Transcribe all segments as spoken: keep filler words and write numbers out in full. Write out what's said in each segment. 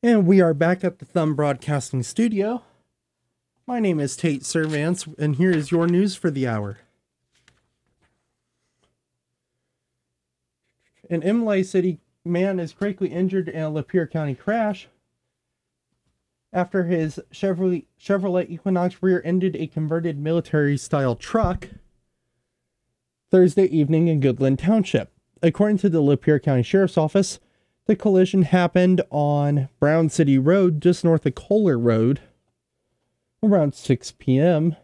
And we are back at the Thumb Broadcasting Studio. My name is Tate Servance, and here is your news for the hour. An Imlay City man is critically injured in a Lapeer County crash after his Chevrolet, Chevrolet Equinox rear-ended a converted military-style truck Thursday evening in Goodland Township. According to the Lapeer County Sheriff's Office, the collision happened on Brown City Road, just north of Kohler Road, around six p.m.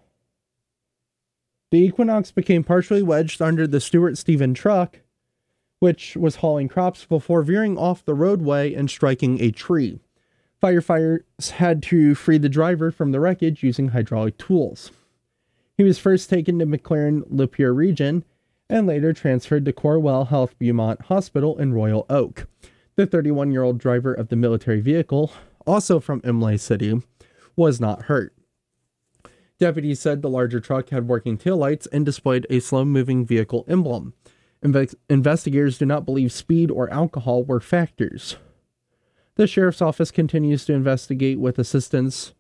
The Equinox became partially wedged under the Stuart Stephen truck, which was hauling crops, before veering off the roadway and striking a tree. Firefighters had to free the driver from the wreckage using hydraulic tools. He was first taken to McLaren Lapeer Region and later transferred to Corwell Health Beaumont Hospital in Royal Oak. The thirty-one-year-old driver of the military vehicle, also from Imlay City, was not hurt. Deputies said the larger truck had working taillights and displayed a slow-moving vehicle emblem. Inve- investigators do not believe speed or alcohol were factors. The sheriff's office continues to investigate with assistance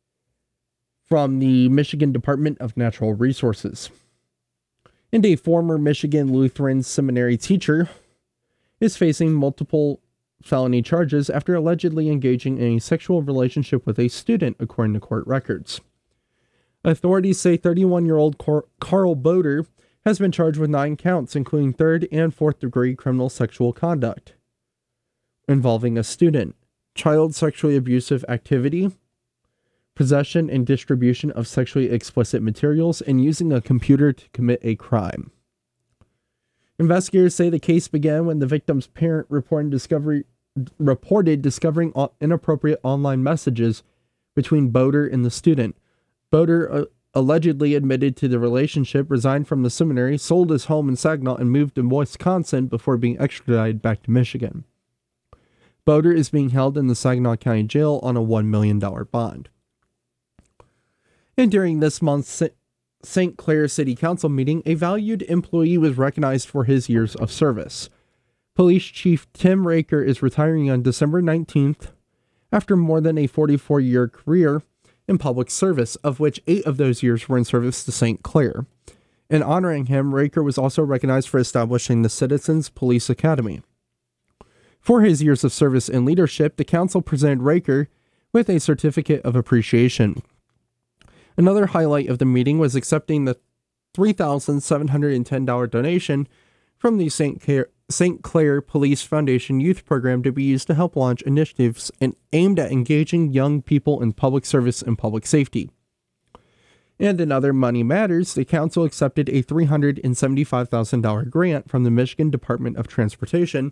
from the Michigan Department of Natural Resources. And a former Michigan Lutheran Seminary teacher is facing multiple felony charges after allegedly engaging in a sexual relationship with a student, according to court records. Authorities say thirty-one-year-old Car- Carl Boder has been charged with nine counts, including third and fourth degree criminal sexual conduct involving a student, child sexually abusive activity, possession and distribution of sexually explicit materials, and using a computer to commit a crime. Investigators say the case began when the victim's parent reported, discovery, reported discovering inappropriate online messages between Boder and the student. Boder uh, allegedly admitted to the relationship, resigned from the seminary, sold his home in Saginaw, and moved to Wisconsin before being extradited back to Michigan. Boder is being held in the Saginaw County Jail on a one million dollars bond. And during this month's Saint Clair City Council meeting, a valued employee was recognized for his years of service. Police Chief Tim Raker is retiring on December nineteenth after more than a forty-four-year career in public service, of which eight of those years were in service to Saint Clair. In honoring him, Raker was also recognized for establishing the Citizens Police Academy. For his years of service and leadership, the council presented Raker with a certificate of appreciation. Another highlight of the meeting was accepting the three thousand seven hundred ten dollars donation from the Saint Clair, Saint Clair Police Foundation Youth Program to be used to help launch initiatives and aimed at engaging young people in public service and public safety. And in other money matters, the council accepted a three hundred seventy-five thousand dollars grant from the Michigan Department of Transportation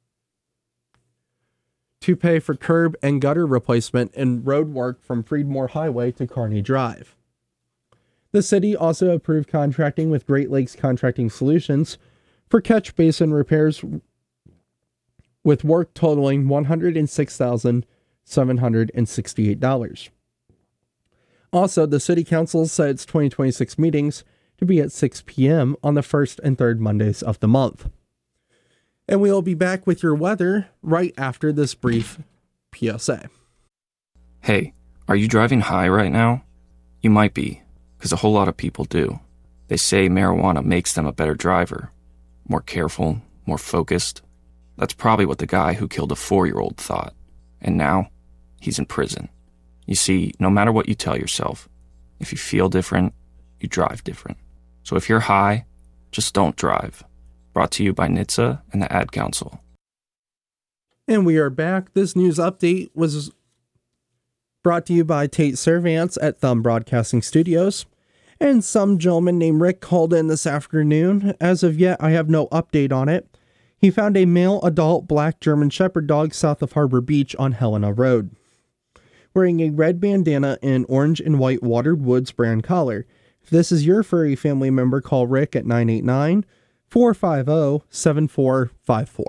to pay for curb and gutter replacement and road work from Freedmore Highway to Kearney Drive. The city also approved contracting with Great Lakes Contracting Solutions for catch basin repairs, with work totaling one hundred six thousand seven hundred sixty-eight dollars. Also, the city council set its twenty twenty-six meetings to be at six p.m. on the first and third Mondays of the month. And we'll be back with your weather right after this brief P S A. Hey, are you driving high right now? You might be, because a whole lot of people do. They say marijuana makes them a better driver. More careful, more focused. That's probably what the guy who killed a four-year-old thought. And now, he's in prison. You see, no matter what you tell yourself, if you feel different, you drive different. So if you're high, just don't drive. Brought to you by N H T S A and the Ad Council. And we are back. This news update was brought to you by Tate Servance at Thumb Broadcasting Studios. And some gentleman named Rick called in this afternoon. As of yet, I have no update on it. He found a male adult black German Shepherd dog south of Harbor Beach on Helena Road, wearing a red bandana and orange and white Watered Woods brand collar. If this is your furry family member, call Rick at nine eight nine, four five zero, seven four five four.